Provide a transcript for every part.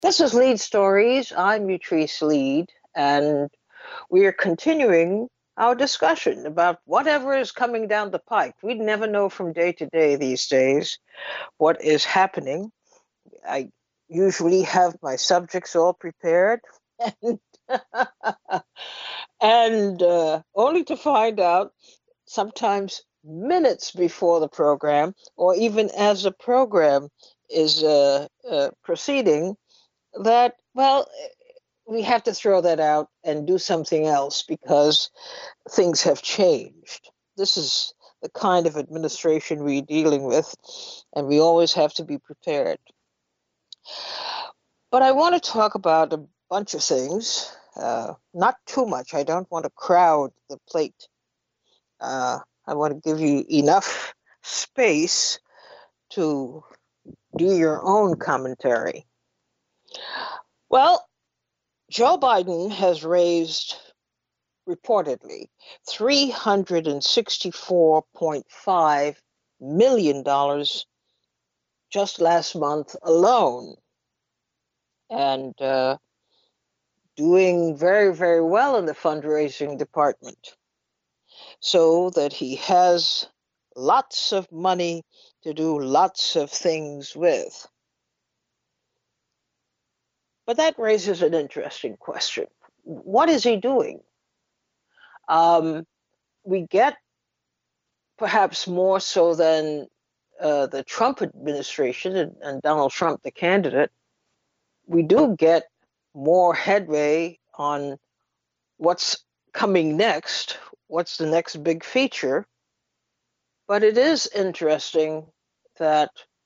This is Lead Stories. I'm Utrice Lead, and we are continuing our discussion about whatever is coming down the pike. We never know from day to day these days what is happening. I usually have my subjects all prepared, and, and only to find out sometimes minutes before the program, or even as the program is proceeding, that, well, we have to throw that out and do something else because things have changed. This is the kind of administration we're dealing with, and we always have to be prepared. But I want to talk about a bunch of things, not too much. I don't want to crowd the plate. I want to give you enough space to do your own commentary. Well, Joe Biden has raised reportedly $364.5 million just last month alone, and doing very, very well in the fundraising department, so that he has lots of money to do lots of things with. But that raises an interesting question. What is he doing? Um, we get, perhaps more so than the Trump administration and Donald Trump, the candidate, we do get more headway on what's coming next, what's the next big feature. But it is interesting that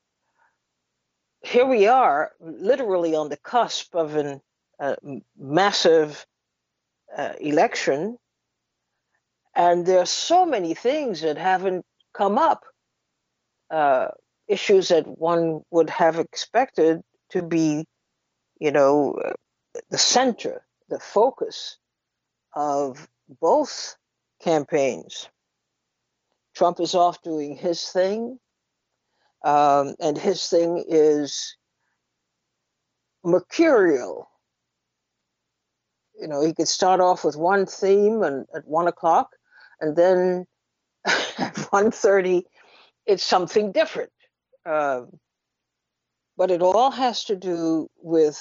here we are, literally on the cusp of a massive election, and there are so many things that haven't come up, uh, issues that one would have expected to be, you know, the center, the focus of both campaigns. Trump is off doing his thing, and his thing is mercurial. He could start off with one theme and at 1 o'clock, and then at 1:30, it's something different. Um, but it all has to do with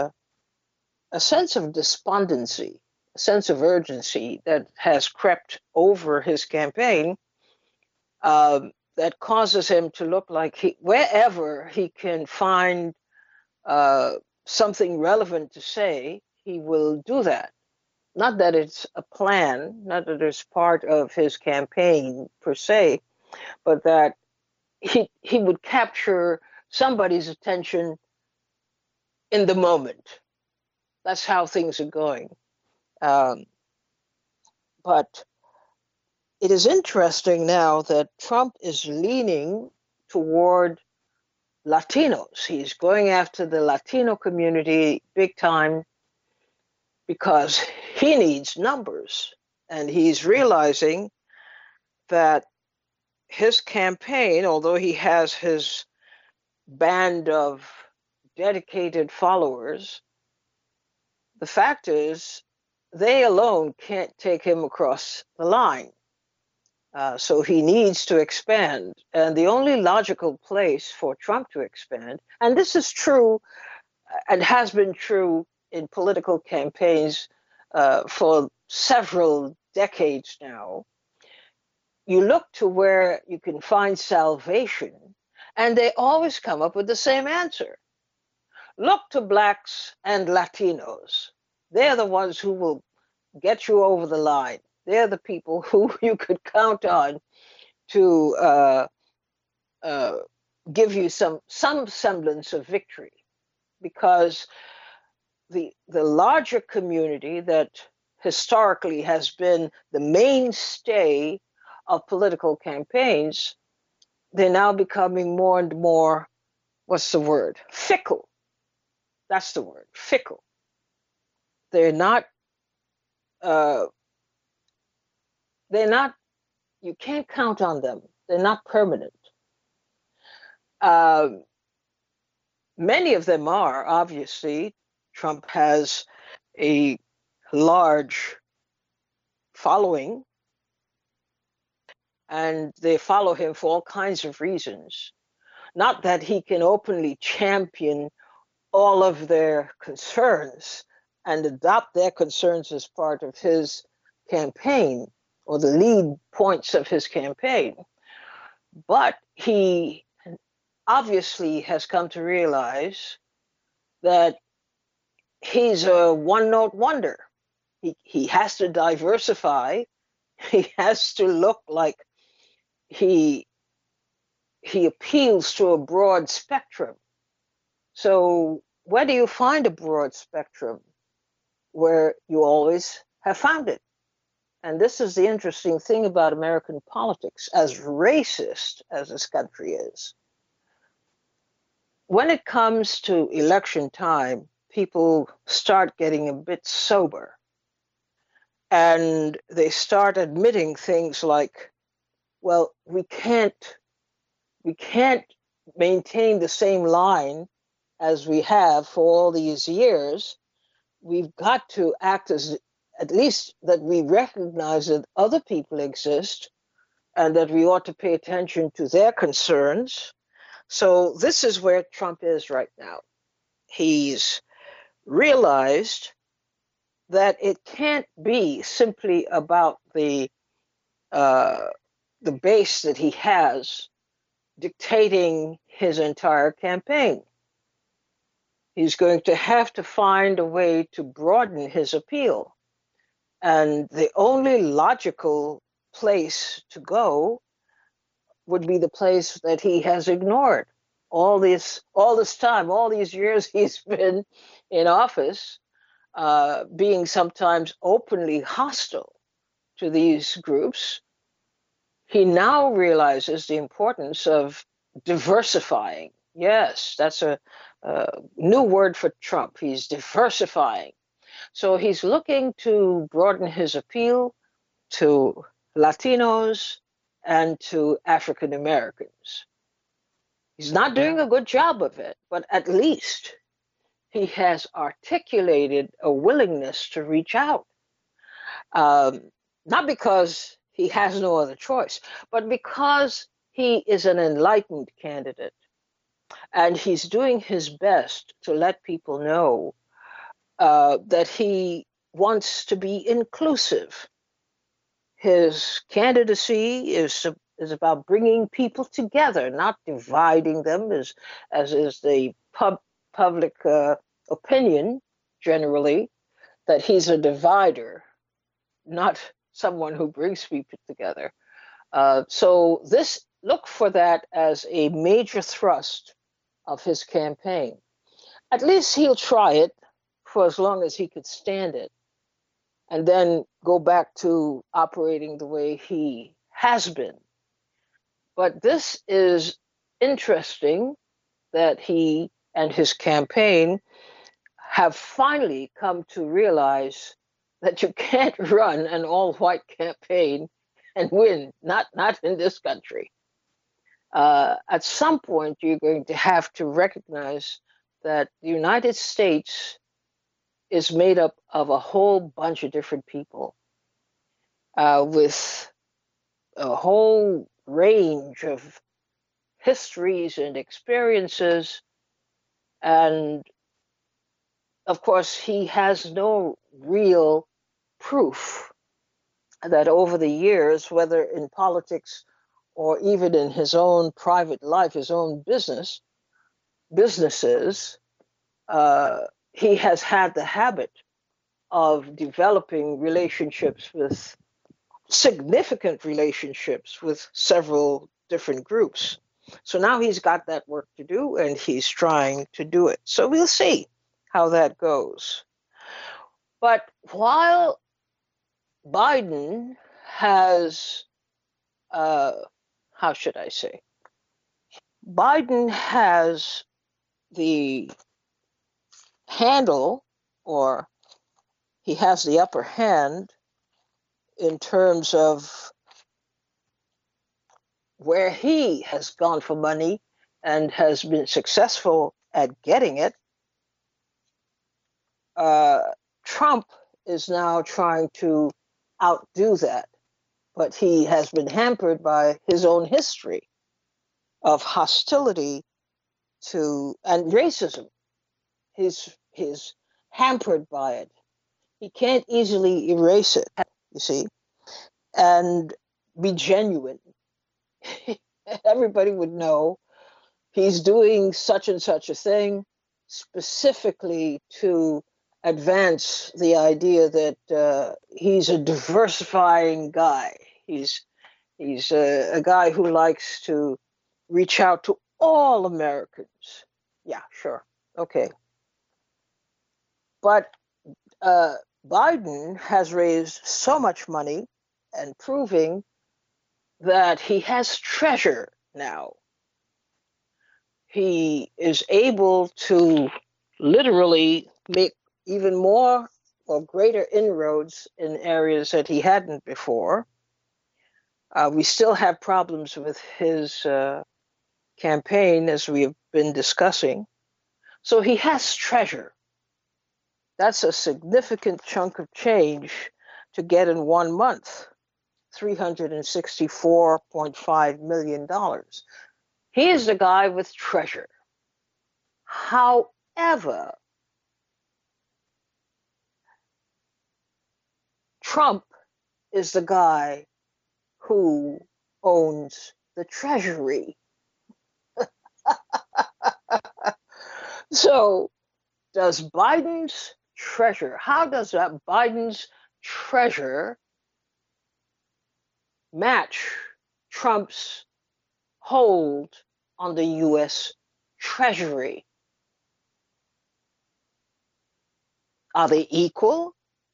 a sense of despondency, a sense of urgency that has crept over his campaign, that causes him to look like wherever he can find uh, something relevant to say, he will do that. Not that it's a plan, not that it's part of his campaign per se, but that he would capture somebody's attention in the moment. That's how things are going. Um, but it is interesting now that Trump is leaning toward Latinos. He's going after the Latino community big time because he needs numbers. And he's realizing that his campaign, although he has his band of dedicated followers, the fact is they alone can't take him across the line. So he needs to expand. And the only logical place for Trump to expand, and this is true and has been true in political campaigns for several decades now, you look to where you can find salvation, and they always come up with the same answer. Look to Blacks and Latinos. They're the ones who will get you over the line. They're the people who you could count on to uh, give you some semblance of victory, because the larger community that historically has been the mainstay of political campaigns, they're now becoming more and more, what's the word? Fickle. That's the word, fickle. They're not, uh, they're not, you can't count on them. They're not permanent. Um, Many of them are, obviously. Trump has a large following, and they follow him for all kinds of reasons. Not that he can openly champion all of their concerns and adopt their concerns as part of his campaign or the lead points of his campaign. But he obviously has come to realize that he's a one note wonder. He has to diversify, he has to look like he appeals to a broad spectrum. So where do you find a broad spectrum? Where you always have found it. And this is the interesting thing about American politics, as racist as this country is. When it comes to election time, people start getting a bit sober. And they start admitting things like, well, we can't maintain the same line as we have for all these years. We've got to act as, at least that we recognize that other people exist and that we ought to pay attention to their concerns. So this is where Trump is right now. He's realized that it can't be simply about the base that he has dictating his entire campaign. He's going to have to find a way to broaden his appeal. And the only logical place to go would be the place that he has ignored all this time, all these years he's been in office, being sometimes openly hostile to these groups. He now realizes the importance of diversifying. Yes, that's a new word for Trump. He's diversifying. So he's looking to broaden his appeal to Latinos and to African Americans. He's not doing a good job of it, but at least he has articulated a willingness to reach out. Not because he has no other choice, but because he is an enlightened candidate. And he's doing his best to let people know that he wants to be inclusive. His candidacy is about bringing people together, not dividing them, as is the public opinion generally, that he's a divider, not someone who brings people together. So look for that as a major thrust of his campaign. At least he'll try it for as long as he could stand it, and then go back to operating the way he has been. But this is interesting that he and his campaign have finally come to realize that you can't run an all-white campaign and win, not in this country. At some point, you're going to have to recognize that the United States is made up of a whole bunch of different people with a whole range of histories and experiences. And of course, he has no real proof that over the years, whether in politics or even in his own private life, his own businesses, he has had the habit of developing significant relationships with several different groups. So now he's got that work to do, and he's trying to do it. So we'll see how that goes. But while Biden has, how should I say, Biden has the handle, or he has the upper hand in terms of where he has gone for money and has been successful at getting it, Trump is now trying to outdo that, but he has been hampered by his own history of hostility to and racism. He's hampered by it. He can't easily erase it, you see, and be genuine. Everybody would know he's doing such and such a thing specifically to advance the idea that he's a diversifying guy. He's a guy who likes to reach out to all Americans. Yeah, sure. Okay. But Biden has raised so much money and proving that he has treasure now. He is able to literally make even more or greater inroads in areas that he hadn't before. We still have problems with his campaign, as we have been discussing. So he has treasure. That's a significant chunk of change to get in 1 month, $364.5 million. He is the guy with treasure. However, Trump is the guy who owns the Treasury. So does Biden's treasure, how does that Biden's treasure match Trump's hold on the US Treasury? Are they equal?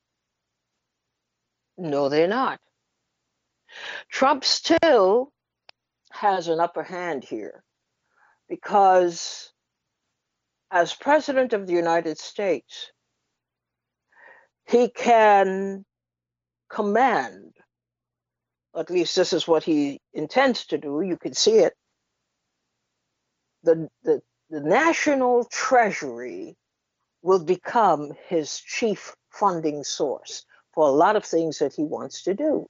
No, they're not. Trump still has an upper hand here because as President of the United States, he can command, at least this is what he intends to do, you can see it, the national treasury will become his chief funding source for a lot of things that he wants to do.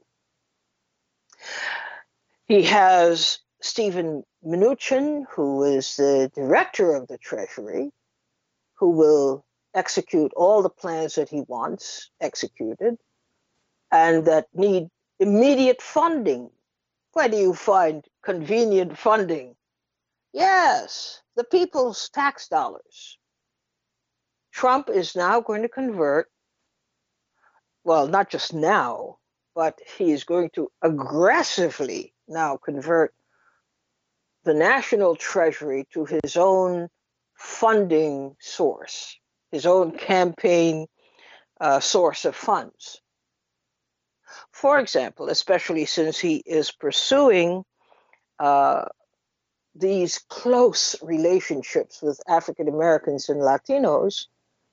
He has Stephen Mnuchin, who is the director of the Treasury, who will execute all the plans that he wants executed and that need immediate funding. Where do you find convenient funding? Yes, the people's tax dollars. Trump is now going to convert, well, not just now, but he is going to aggressively now convert the national treasury to his own funding source, his own campaign source of funds. For example, especially since he is pursuing these close relationships with African Americans and Latinos,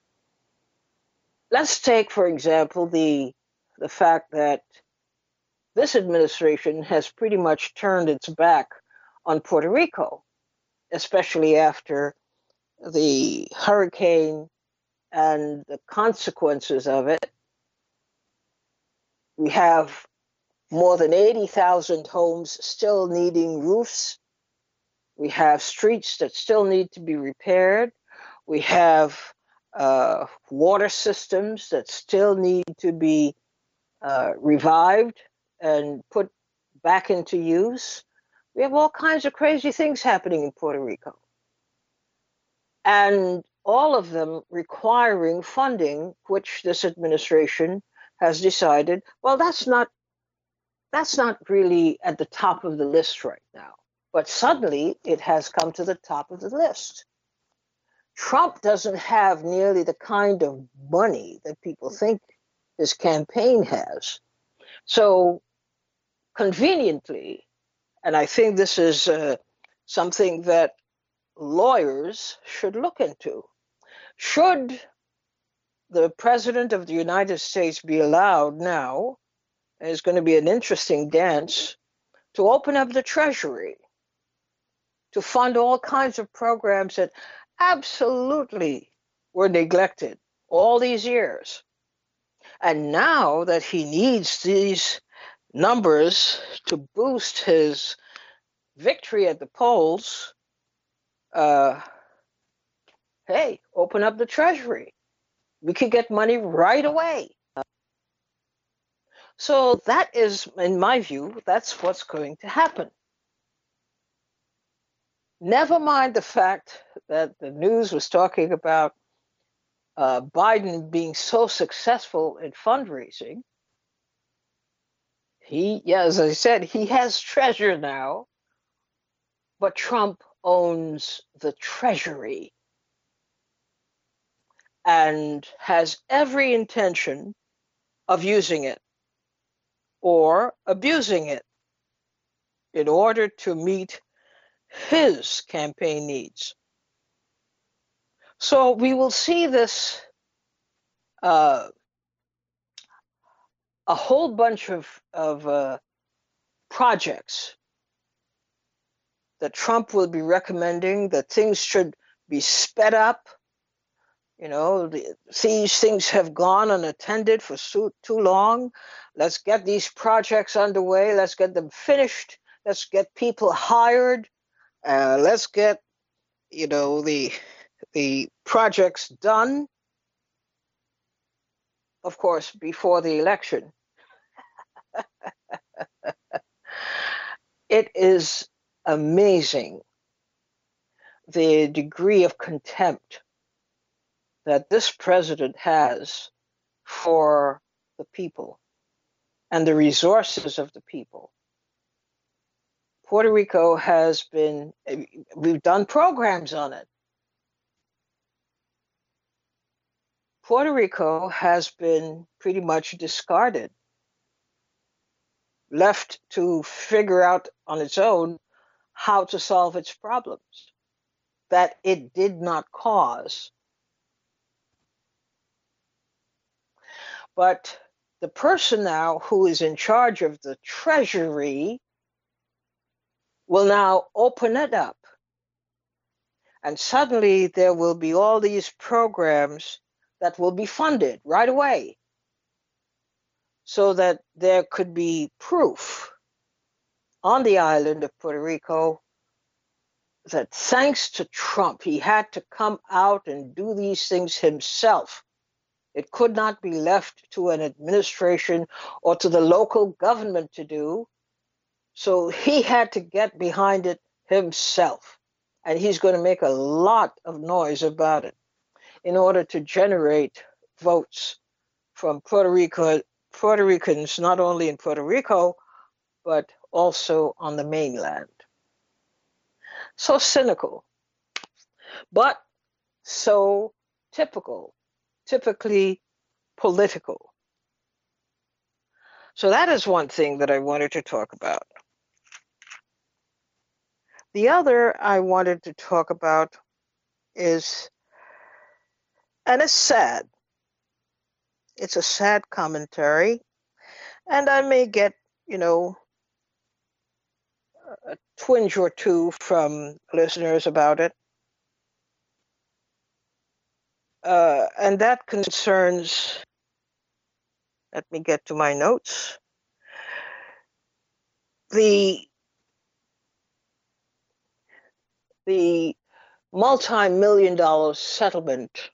let's take, for example, the fact that this administration has pretty much turned its back on Puerto Rico, especially after the hurricane and the consequences of it. We have more than 80,000 homes still needing roofs. We have streets that still need to be repaired. We have water systems that still need to be revived and put back into use. We have all kinds of crazy things happening in Puerto Rico. And all of them requiring funding, which this administration has decided, well, that's not really at the top of the list right now. But suddenly it has come to the top of the list. Trump doesn't have nearly the kind of money that people think his campaign has. So conveniently, and I think this is something that lawyers should look into, should the President of the United States be allowed now, and it's going to be an interesting dance, to open up the Treasury, to fund all kinds of programs that absolutely were neglected all these years. And now that he needs these numbers to boost his victory at the polls, uh, hey, open up the treasury. We could get money right away. So that is, in my view, that's what's going to happen. Never mind the fact that the news was talking about Biden being so successful in fundraising. Yeah, as I said, he has treasure now, but Trump owns the treasury and has every intention of using it or abusing it in order to meet his campaign needs. So we will see this uh, a whole bunch of projects that Trump will be recommending, that things should be sped up. These things have gone unattended for too long. Let's get these projects underway. Let's get them finished. Let's get people hired. Let's get, the projects done. Of course, before the election. It is amazing the degree of contempt that this president has for the people and the resources of the people. Puerto Rico has been, we've done programs on it. Puerto Rico has been pretty much discarded, left to figure out on its own how to solve its problems that it did not cause. But the person now who is in charge of the treasury will now open it up. And suddenly there will be all these programs that will be funded right away so that there could be proof on the island of Puerto Rico that thanks to Trump, he had to come out and do these things himself. It could not be left to an administration or to the local government to do. So he had to get behind it himself. And he's going to make a lot of noise about it in order to generate votes from Puerto Ricans, not only in Puerto Rico, but also on the mainland. So cynical, but so typically political. So that is one thing that I wanted to talk about. The other I wanted to talk about is, and it's sad, it's a sad commentary, and I may get, a twinge or two from listeners about it. And that concerns, let me get to my notes, the multi-million-dollar settlement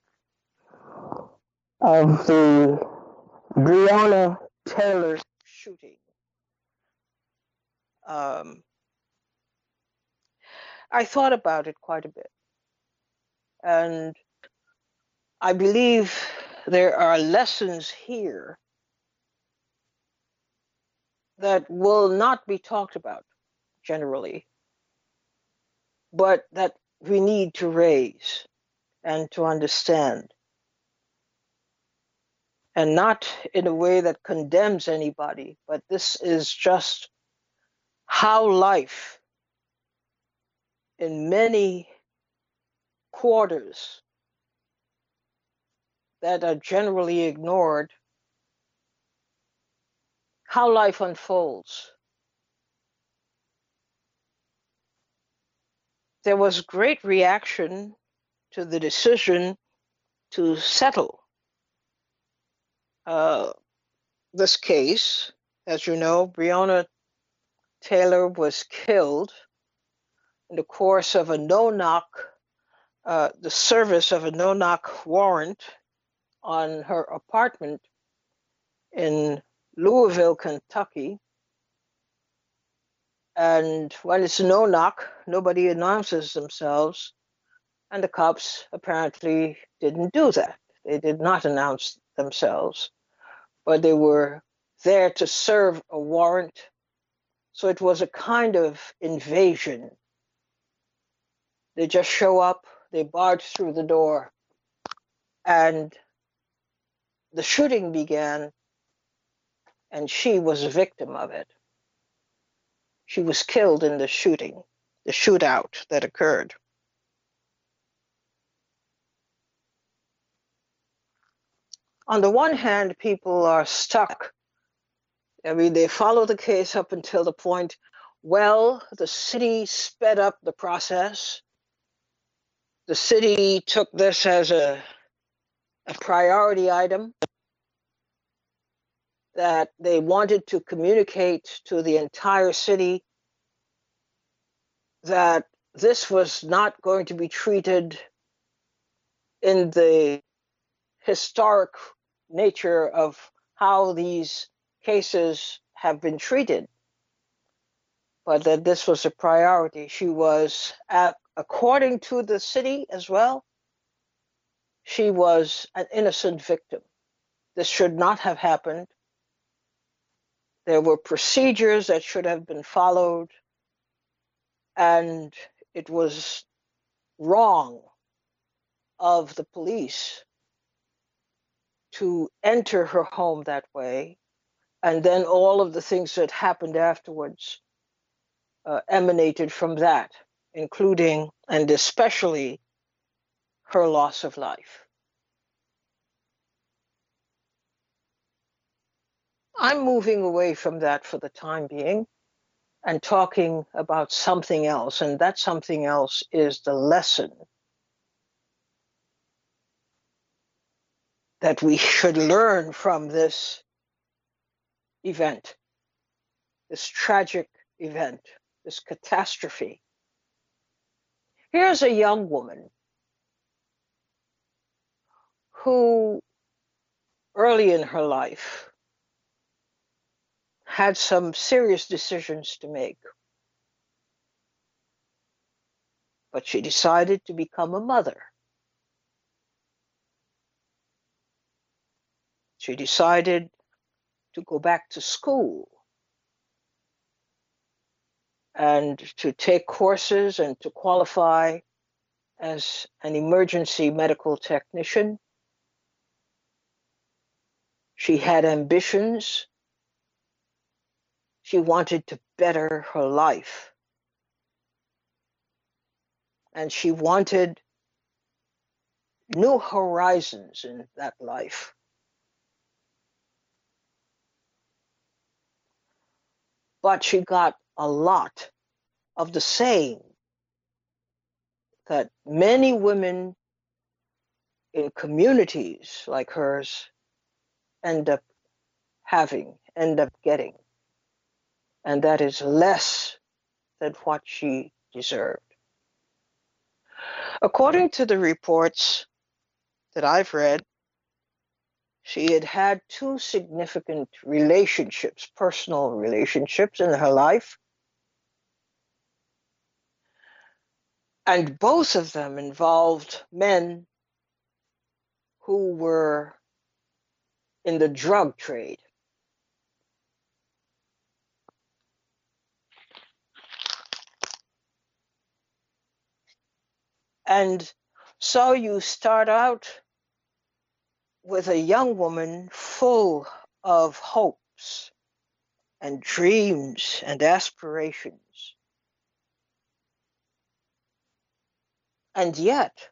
of the Breonna Taylor shooting. I thought about it quite a bit. And I believe there are lessons here that will not be talked about generally, but that we need to raise and to understand. And not in a way that condemns anybody, but this is just how life in many quarters that are generally ignored, how life unfolds. There was great reaction to the decision to settle this case. As you know, Breonna Taylor was killed in the course of a no-knock, the service of a no-knock warrant on her apartment in Louisville, Kentucky. And when it's no knock, nobody announces themselves. And the cops apparently didn't do that. They did not announce themselves, but they were there to serve a warrant. So it was a kind of invasion. They just show up, they barge through the door, and the shooting began, and she was a victim of it. She was killed in the shooting, the shootout that occurred. On the one hand, people are stuck. I mean, they follow the case up until the point, well, the city sped up the process. The city took this as a priority item that they wanted to communicate to the entire city that this was not going to be treated in the historic nature of how these cases have been treated, but that this was a priority. She was, according to the city as well, she was an innocent victim. This should not have happened. There were procedures that should have been followed, and it was wrong of the police to enter her home that way. And then all of the things that happened afterwards emanated from that, including and especially her loss of life. I'm moving away from that for the time being and talking about something else, and that something else is the lesson that we should learn from this event, this tragic event, this catastrophe. Here's a young woman who early in her life had some serious decisions to make, but she decided to become a mother. She decided to go back to school and to take courses and to qualify as an emergency medical technician. She had ambitions. She wanted to better her life. And she wanted new horizons in that life. But she got a lot of the same that many women in communities like hers end up getting. And that is less than what she deserved. According to the reports that I've read, she had had two significant relationships, personal relationships in her life. And both of them involved men who were in the drug trade. And so you start out with a young woman full of hopes and dreams and aspirations. And yet,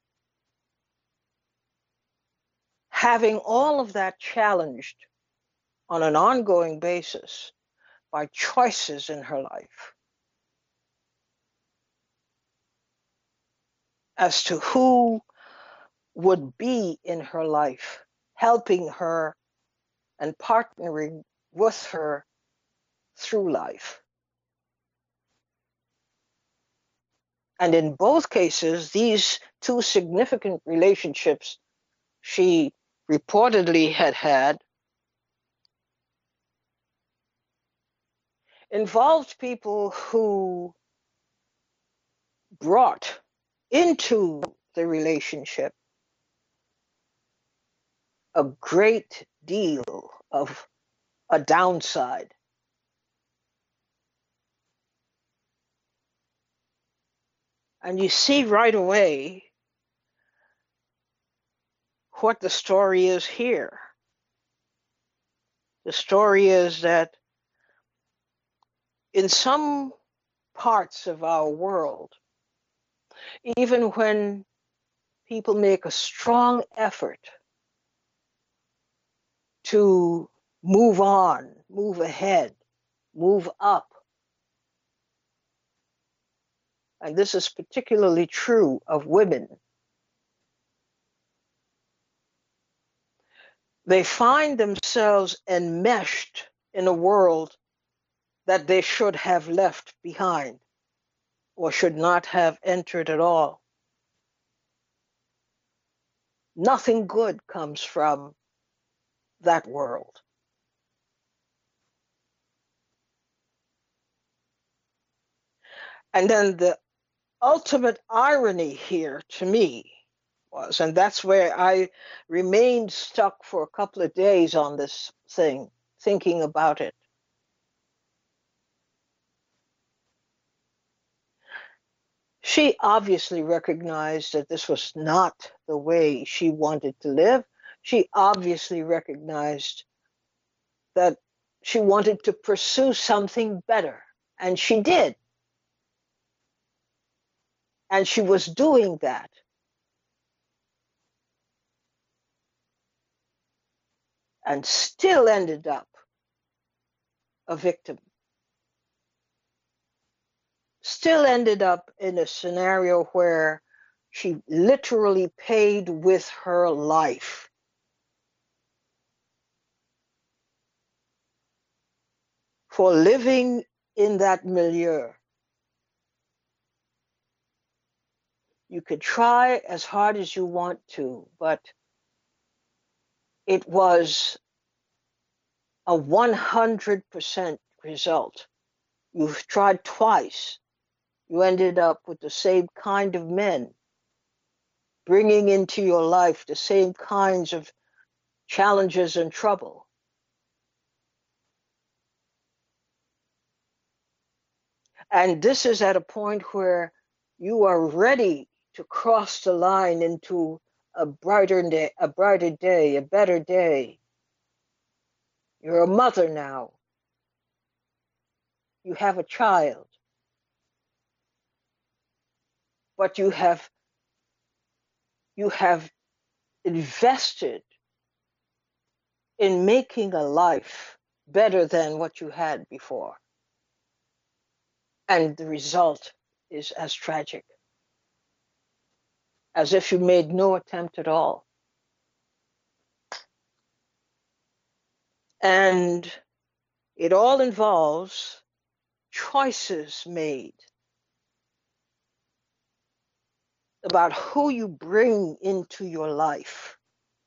having all of that challenged on an ongoing basis by choices in her life. as to who would be in her life, helping her and partnering with her through life. And in both cases, these two significant relationships she reportedly had involved people who brought into the relationship a great deal of a downside. And you see right away what the story is here. The story is that in some parts of our world, even when people make a strong effort to move on, move ahead, move up, and this is particularly true of women, they find themselves enmeshed in a world that they should have left behind or should not have entered at all. Nothing good comes from that world. And then the ultimate irony here to me was, and that's where I remained stuck for a couple of days on this thing, thinking about it. She obviously recognized that this was not the way she wanted to live. She obviously recognized that she wanted to pursue something better, and she did. And she was doing that. And still ended up a victim. Still ended up in a scenario where she literally paid with her life for living in that milieu. You could try as hard as you want to, but it was a 100% result. You've tried twice. You ended up with the same kind of men, bringing into your life the same kinds of challenges and trouble. And this is at a point where you are ready to cross the line into a brighter day, a better day. You're a mother now. You have a child. But you have invested in making a life better than what you had before. And the result is as tragic as if you made no attempt at all. And it all involves choices made about who you bring into your life.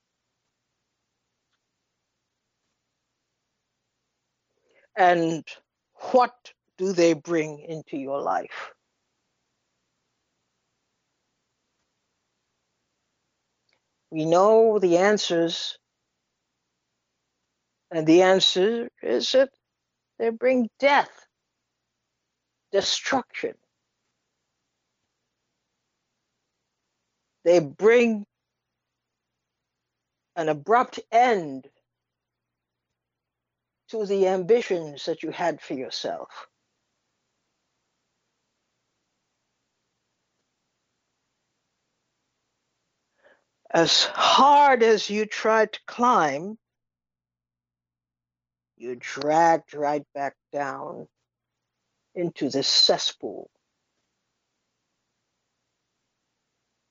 And what do they bring into your life? We know the answers, and the answer is that they bring death, destruction. They bring an abrupt end to the ambitions that you had for yourself. As hard as you tried to climb, you're dragged right back down into this cesspool.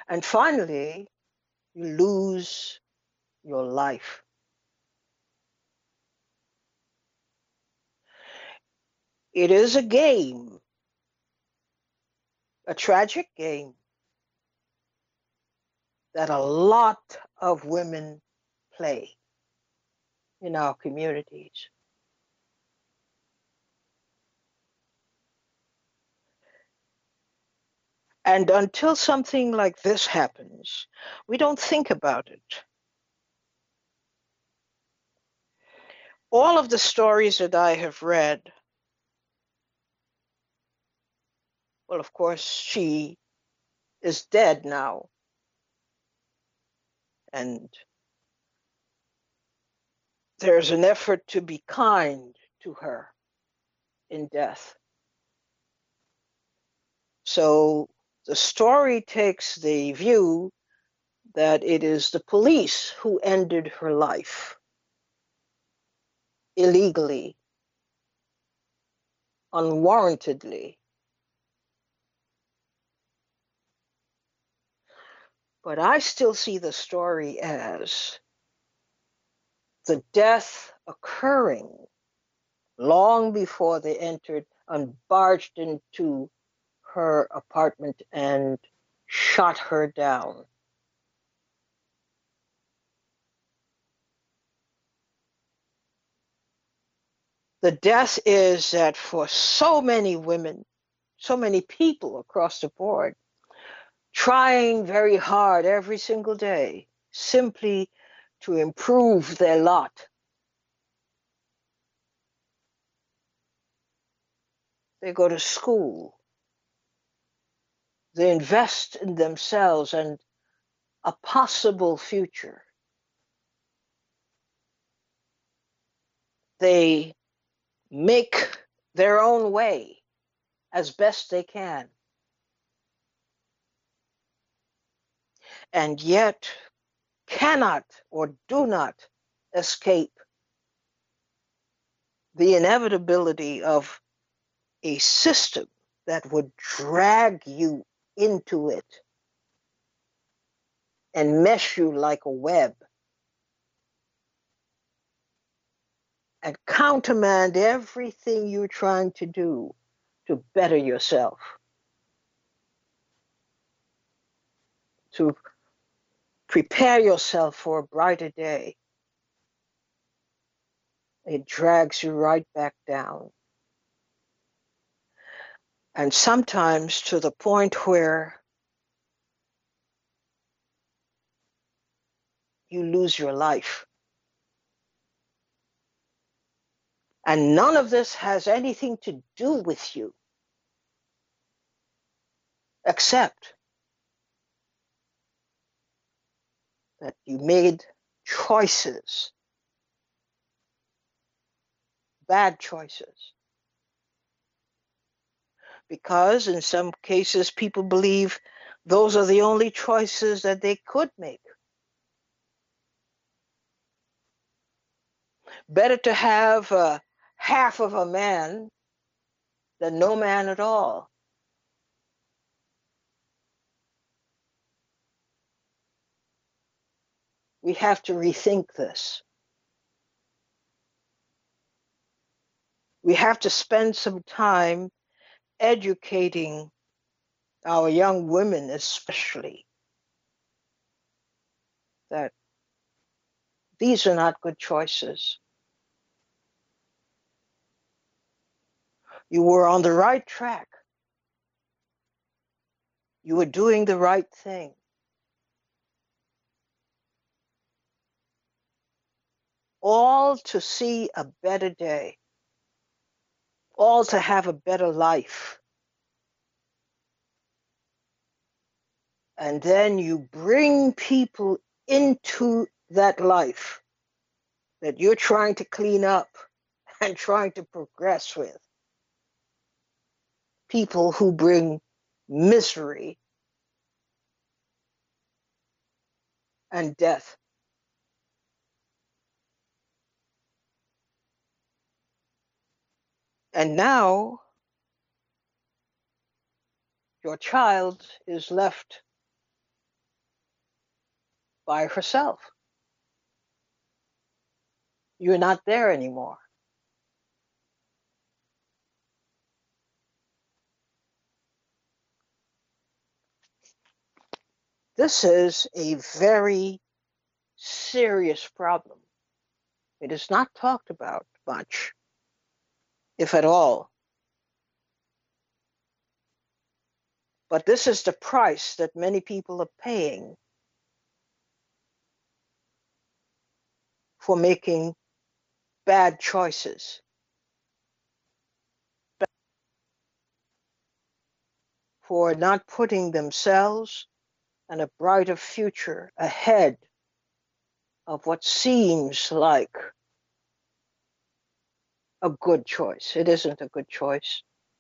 And finally, you lose your life. It is a game, a tragic game that a lot of women play in our communities. And until something like this happens, we don't think about it. All of the stories that I have read, well, of course, she is dead now. And there's an effort to be kind to her in death. So the story takes the view that it is the police who ended her life illegally, unwarrantedly. But I still see the story as the death occurring long before they entered and barged into her apartment and shot her down. The death is that for so many women, so many people across the board, trying very hard every single day simply to improve their lot. They go to school, they invest in themselves and a possible future. They make their own way as best they can. And yet cannot or do not escape the inevitability of a system that would drag you into it and mesh you like a web and countermand everything you're trying to do to better yourself, to prepare yourself for a brighter day. It drags you right back down. And sometimes to the point where you lose your life. And none of this has anything to do with you, except that you made choices, bad choices. Because in some cases, people believe those are the only choices that they could make. Better to have half of a man than no man at all. We have to rethink this. We have to spend some time educating our young women, especially, that these are not good choices. You were on the right track. You were doing the right thing. All to see a better day. All to have a better life. And then you bring people into that life that you're trying to clean up and trying to progress with. People who bring misery and death. And now your child is left by herself. You're not there anymore. This is a very serious problem. It is not talked about much, if at all. But this is the price that many people are paying for making bad choices, for not putting themselves and a brighter future ahead of what seems like a good choice. It isn't a good choice.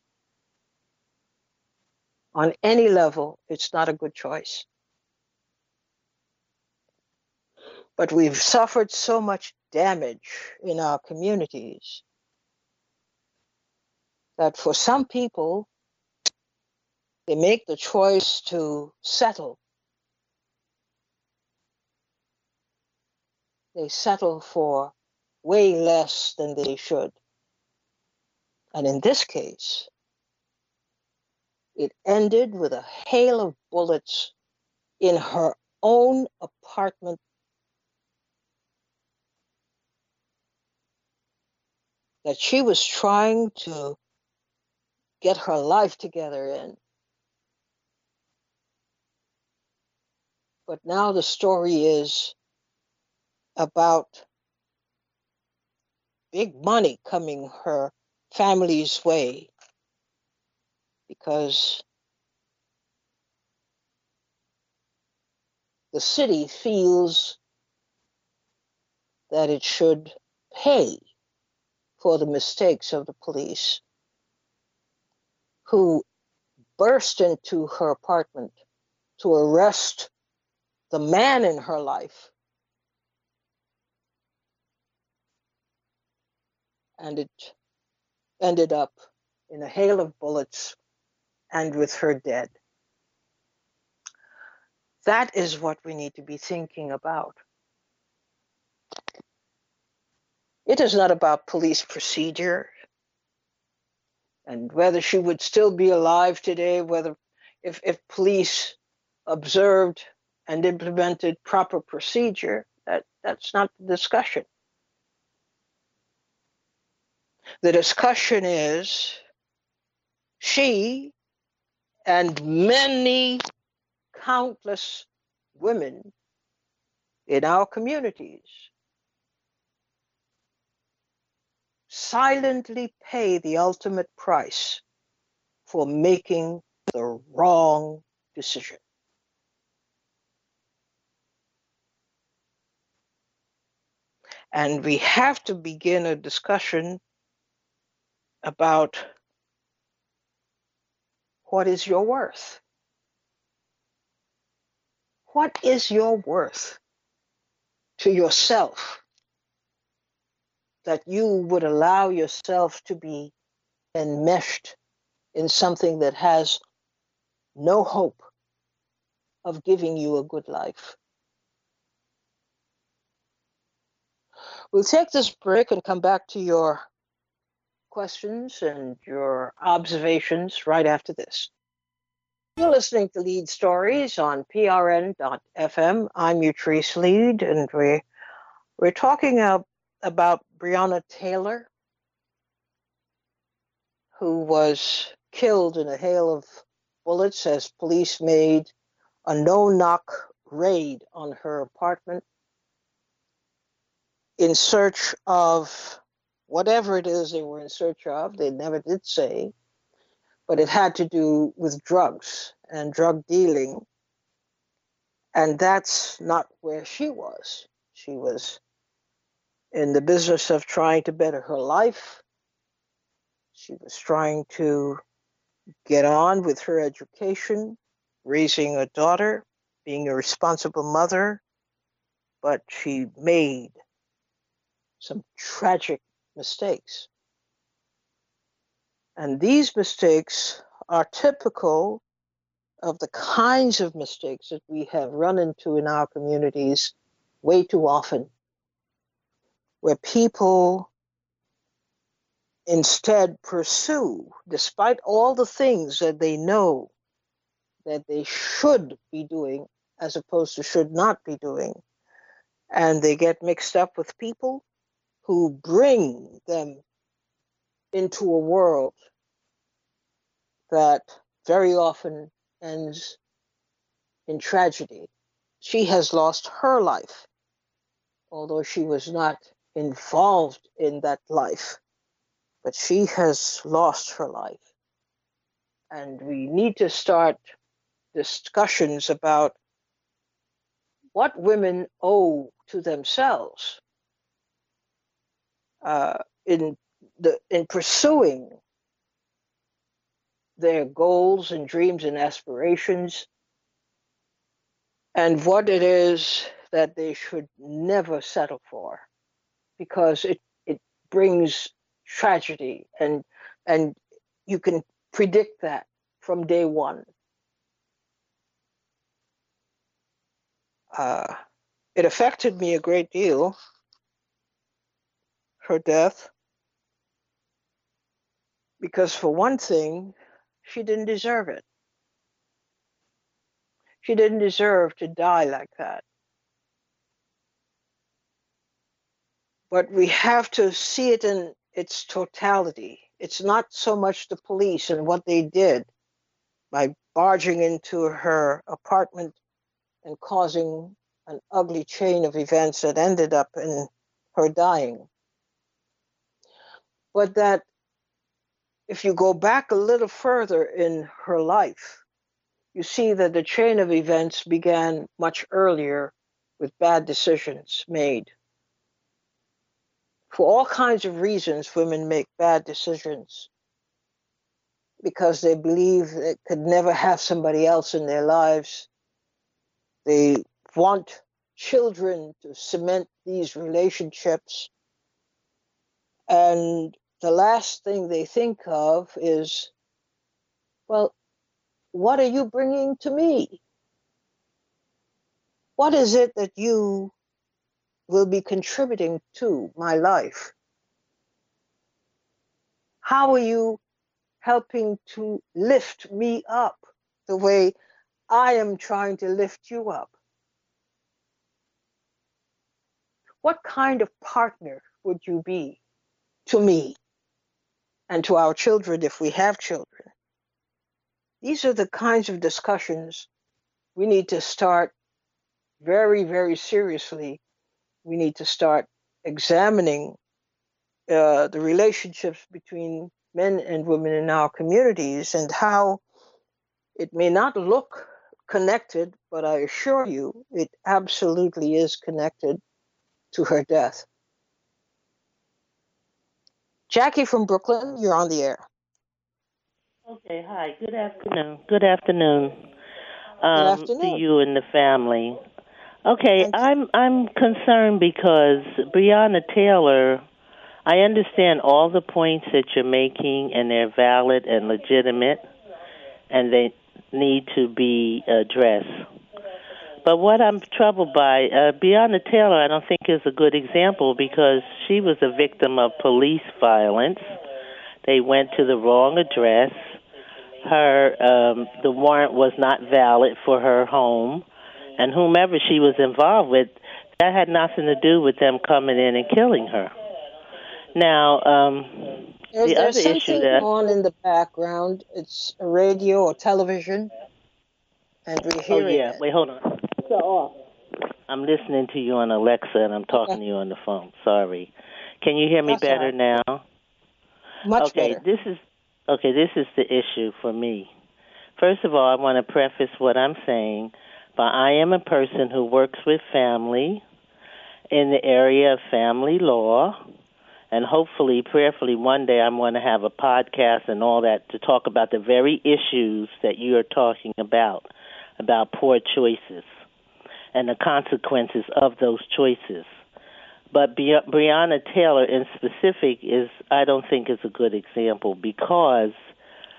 On any level, it's not a good choice. But we've suffered so much damage in our communities that for some people, they make the choice to settle. They settle for way less than they should. And in this case, it ended with a hail of bullets in her own apartment that she was trying to get her life together in. But now the story is about big money coming her family's way because the city feels that it should pay for the mistakes of the police who burst into her apartment to arrest the man in her life. And it ended up in a hail of bullets and with her dead. That is what we need to be thinking about. It is not about police procedure and whether she would still be alive today, whether if police observed and implemented proper procedure, that's not the discussion. The discussion is she and many countless women in our communities silently pay the ultimate price for making the wrong decision. And we have to begin a discussion about what is your worth? What is your worth to yourself that you would allow yourself to be enmeshed in something that has no hope of giving you a good life? We'll take this break and come back to your questions and your observations right after this. You're listening to Lead Stories on PRN.FM. I'm Utrice Lead, and we're talking about Breonna Taylor, who was killed in a hail of bullets as police made a no-knock raid on her apartment in search of whatever it is they were in search of. They never did say, but it had to do with drugs and drug dealing. And that's not where she was. She was in the business of trying to better her life. She was trying to get on with her education, raising a daughter, being a responsible mother, but she made some tragic mistakes. And these mistakes are typical of the kinds of mistakes that we have run into in our communities way too often, where people instead pursue, despite all the things that they know that they should be doing as opposed to should not be doing, and they get mixed up with people who bring them into a world that very often ends in tragedy. She has lost her life, although she was not involved in that life, but she has lost her life. And we need to start discussions about what women owe to themselves in pursuing their goals and dreams and aspirations, and what it is that they should never settle for, because it brings tragedy, and you can predict that from day one. It affected me a great deal, her death, because for one thing, she didn't deserve it. She didn't deserve to die like that. But we have to see it in its totality. It's not so much the police and what they did by barging into her apartment and causing an ugly chain of events that ended up in her dying. But that if you go back a little further in her life, you see that the chain of events began much earlier with bad decisions made. For all kinds of reasons, women make bad decisions because they believe they could never have somebody else in their lives. They want children to cement these relationships. And the last thing they think of is, well, what are you bringing to me? What is it that you will be contributing to my life? How are you helping to lift me up the way I am trying to lift you up? What kind of partner would you be to me and to our children if we have children? These are the kinds of discussions we need to start very, very seriously. We need to start examining the relationships between men and women in our communities and how it may not look connected, but I assure you it absolutely is connected to her death. Jackie from Brooklyn, you're on the air. Okay, hi. Good afternoon. Good afternoon. Good afternoon. To you and the family. Okay, I'm concerned because Breonna Taylor, I understand all the points that you're making, and they're valid and legitimate, and they need to be addressed. But what I'm troubled by, Breonna Taylor, I don't think is a good example because she was a victim of police violence. They went to the wrong address. The warrant was not valid for her home, and whomever she was involved with, that had nothing to do with them coming in and killing her. Now, the other issue something on in the background. It's a radio or television, and we're hearing it. Wait, hold on. I'm listening to you on Alexa, and I'm talking to you on the phone. Sorry. Can you hear me better now? Much better. This is the issue for me. First of all, I want to preface what I'm saying by I am a person who works with family in the area of family law, and hopefully, prayerfully, one day I'm going to have a podcast and all that to talk about the very issues that you are talking about poor choices and the consequences of those choices. But Breonna Taylor in specific I don't think is a good example because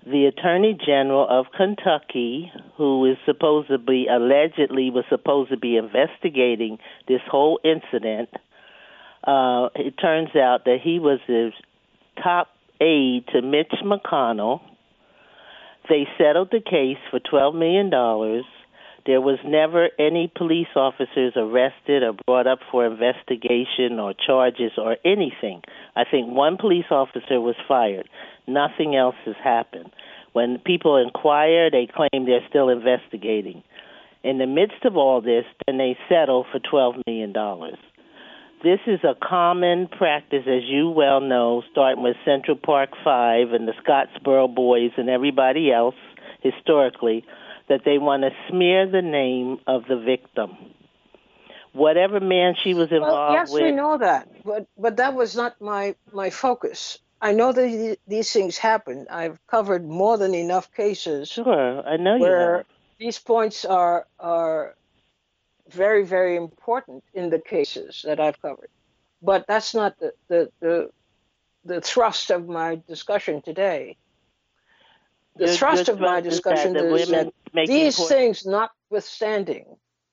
the Attorney General of Kentucky, who is allegedly was supposed to be investigating this whole incident, it turns out that he was the top aide to Mitch McConnell. They settled the case for $12 million. There was never any police officers arrested or brought up for investigation or charges or anything. I think one police officer was fired. Nothing else has happened. When people inquire, they claim they're still investigating. In the midst of all this, then they settle for $12 million. This is a common practice, as you well know, starting with Central Park 5 and the Scottsboro Boys and everybody else historically, that they want to smear the name of the victim. Whatever man she was involved with. Yes, we know that, but that was not my focus. I know that these things happen. I've covered more than enough cases. Sure, I know where you have. These points are very, very important in the cases that I've covered. But that's not the thrust of my discussion today. The thrust of my discussion is that these things notwithstanding,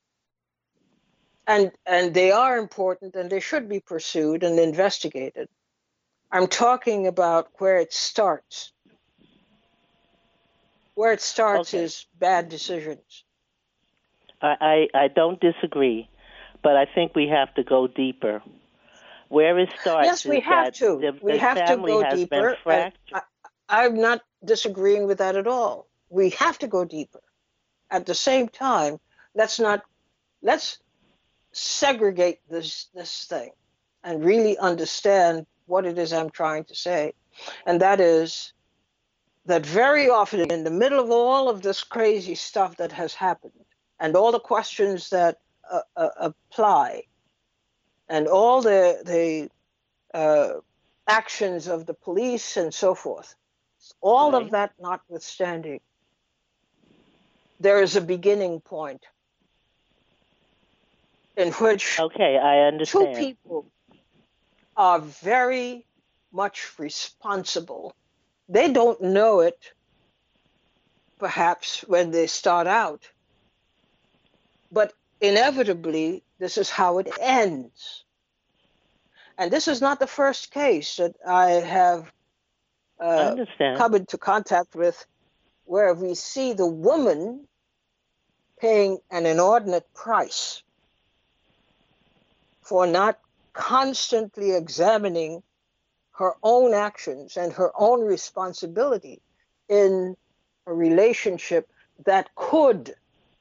and they are important and they should be pursued and investigated. I'm talking about where it starts. Where it starts is bad decisions. I don't disagree, but I think we have to go deeper. Where it starts, yes, we have to. We have to go deeper. I'm not disagreeing with that at all. We have to go deeper. At the same time, let's segregate this thing and really understand what it is I'm trying to say. And that is that very often in the middle of all of this crazy stuff that has happened and all the questions that apply and all the actions of the police and so forth, all of that notwithstanding, there is a beginning point in which I understand. two people are very much responsible. They don't know it, perhaps, when they start out, but inevitably, this is how it ends. And this is not the first case that I have come into contact with where we see the woman paying an inordinate price for not constantly examining her own actions and her own responsibility in a relationship that could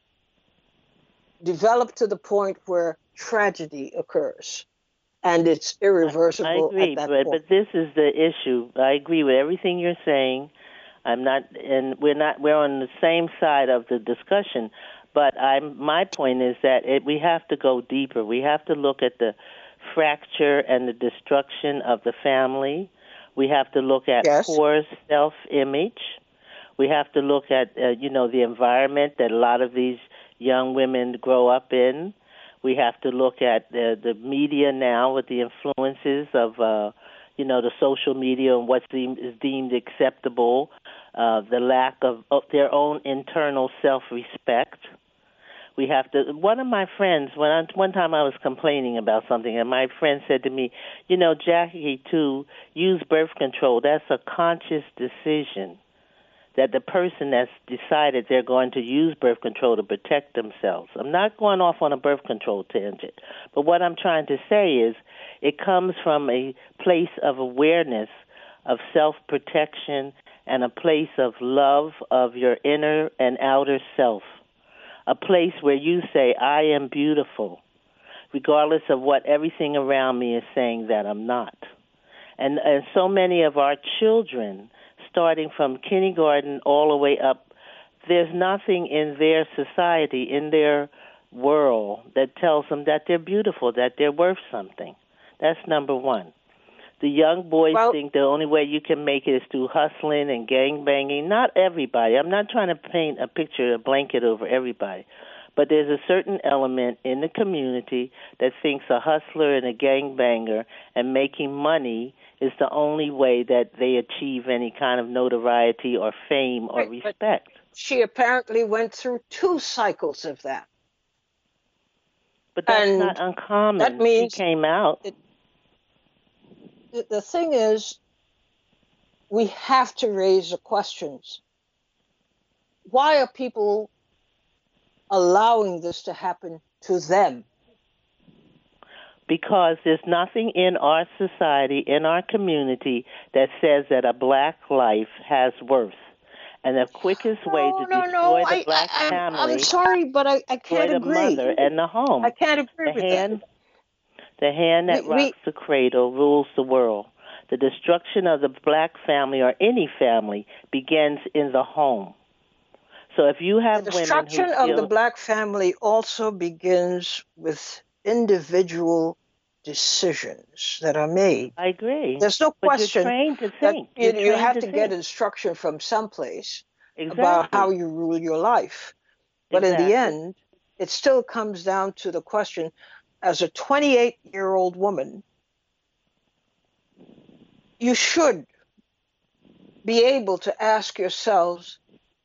develop to the point where tragedy occurs. And it's irreversible. I agree, at that point. But this is the issue. I agree with everything you're saying. We're on the same side of the discussion. But my point is that we have to go deeper. We have to look at the fracture and the destruction of the family. We have to look at poor self-image. We have to look at, the environment that a lot of these young women grow up in. We have to look at the media now with the influences of, the social media and what is deemed acceptable, the lack of their own internal self-respect. We have to. One of my friends, one time I was complaining about something, and my friend said to me, Jackie, to use birth control, that's a conscious decision that the person that's decided they're going to use birth control to protect themselves. I'm not going off on a birth control tangent, but what I'm trying to say is it comes from a place of awareness, of self-protection, and a place of love of your inner and outer self. A place where you say, I am beautiful, regardless of what everything around me is saying that I'm not. And so many of our children, starting from kindergarten all the way up, there's nothing in their society, in their world, that tells them that they're beautiful, that they're worth something. That's number one. The young boys think the only way you can make it is through hustling and gangbanging. Not everybody. I'm not trying to paint a picture, a blanket over everybody. But there's a certain element in the community that thinks a hustler and a gangbanger and making money is the only way that they achieve any kind of notoriety or fame or Right, but respect. she apparently went through 2 cycles of that. But that's And not uncommon. that means she came out. The thing is, we have to raise the questions. Why are people allowing this to happen to them? Because there's nothing in our society, in our community, that says that a black life has worth. And the quickest way to destroy the black family, I'm sorry, but I can't the agree. mother and the home. I can't agree with that. The hand that rocks the cradle rules the world. The destruction of the black family or any family begins in the home. So if you have the women destruction of the black family also begins with individual decisions that are made. I agree. There's no question you're trained to that think. you have to get instruction from someplace about how you rule your life. But in the end, it still comes down to the question, as a 28-year-old woman, you should be able to ask yourself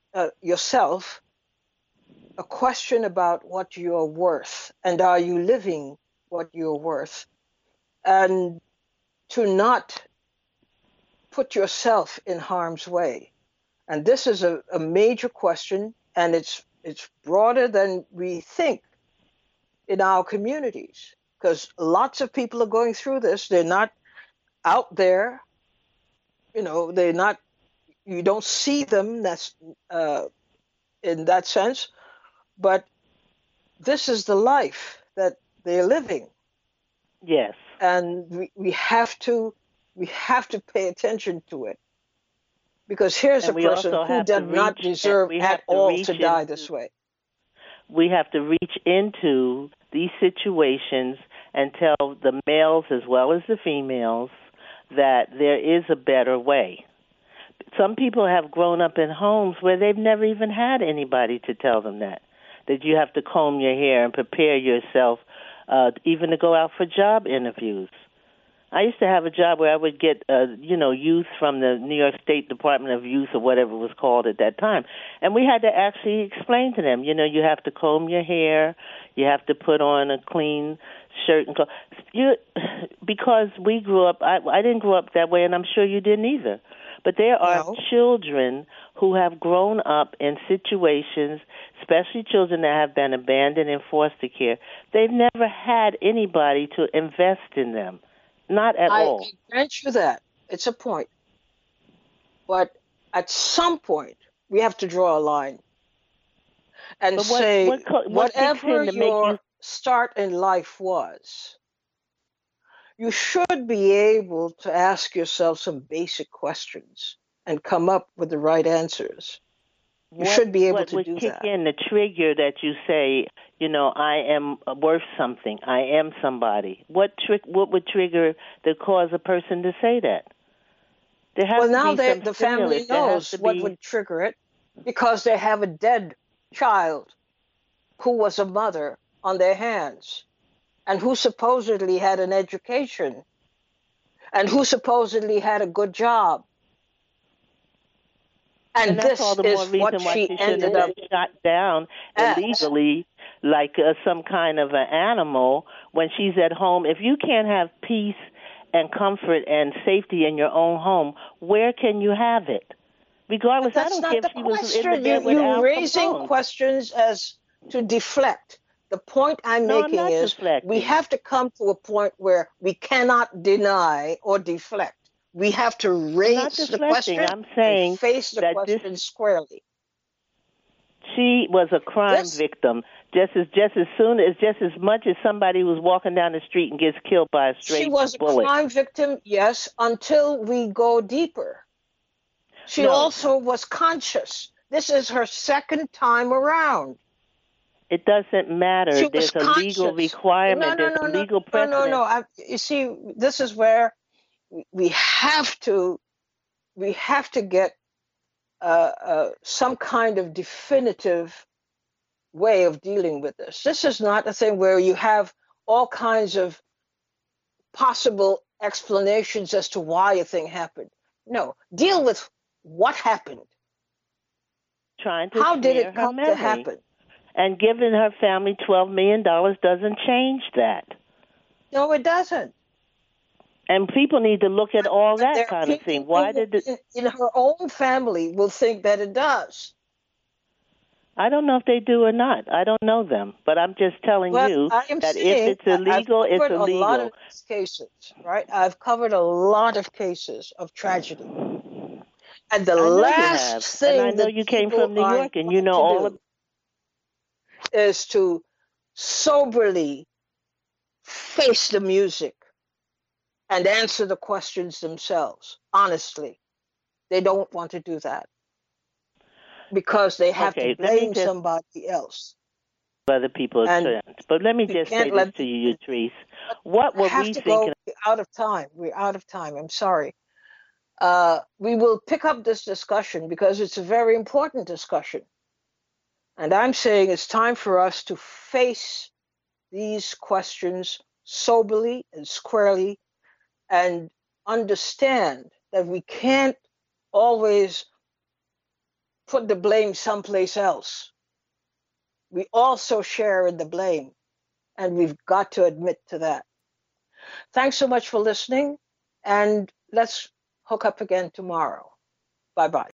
a question about what you're worth, and are you living what you're worth, and to not put yourself in harm's way. And this is a major question, and it's broader than we think in our communities, because lots of people are going through this. They're not out there, they're not, you don't see them, that's in that sense, but this is the life that they're living. Yes. And we have to pay attention to it, because here's a person who does not deserve at all to die this way. We have to reach into these situations and tell the males as well as the females that there is a better way. Some people have grown up in homes where they've never even had anybody to tell them that you have to comb your hair and prepare yourself even to go out for job interviews. I used to have a job where I would get, youth from the New York State Department of Youth or whatever it was called at that time. And we had to actually explain to them, you have to comb your hair, you have to put on a clean shirt and clothes. Because we grew up, I didn't grow up that way, and I'm sure you didn't either. But there are children who have grown up in situations, especially children that have been abandoned in foster care. They've never had anybody to invest in them. Not at all. I grant you that. It's a point. But at some point, we have to draw a line and say, whatever your start in life was, you should be able to ask yourself some basic questions and come up with the right answers. You should be able to do that. What would kick in the trigger that you say, I am worth something, I am somebody? What would trigger the cause a person to say that? Now the family knows what would trigger it, because they have a dead child who was a mother on their hands, and who supposedly had an education, and who supposedly had a good job. And this is what she ended up shot down illegally, like some kind of an animal, when she's at home. If you can't have peace and comfort and safety in your own home, where can you have it? Regardless, I don't care if she was in the bed with Al Capone. You're raising questions as to deflect. The point I'm making is we have to come to a point where we cannot deny or deflect. We have to raise the question and face the question squarely. She was a crime victim just as much as somebody who's walking down the street and gets killed by a stray bullet. She was a crime victim, yes, until we go deeper. She also was conscious. This is her second time around. It doesn't matter. There's a legal requirement. There's a legal precedent. No. You see, this is where we have to get some kind of definitive way of dealing with this. This is not a thing where you have all kinds of possible explanations as to why a thing happened. No, deal with what happened. Trying to How did smear it her come to memory. happen? And giving her family $12 million doesn't change that. No, it doesn't. And people need to look at all But that there are kind of thing. people Why who, did in her own family will think that it does. I don't know if they do or not. I don't know them. But I'm just telling Well, you I am that if saying it's illegal, I've it's covered a lot illegal. of these cases, right? I've covered a lot of cases of tragedy. And the I know you last have. And I thing know that you came people from New are York and you inclined know to all do is to soberly face the music and answer the questions themselves, honestly. They don't want to do that because they have to let me blame just somebody else. other people And But let me we just say can't this let to them you, do that. Yatrice. But What I were have we to thinking? go. We're out of time. We're out of time. I'm sorry. We will pick up this discussion because it's a very important discussion. And I'm saying it's time for us to face these questions soberly and squarely and understand that we can't always put the blame someplace else. We also share in the blame, and we've got to admit to that. Thanks so much for listening, and let's hook up again tomorrow. Bye-bye.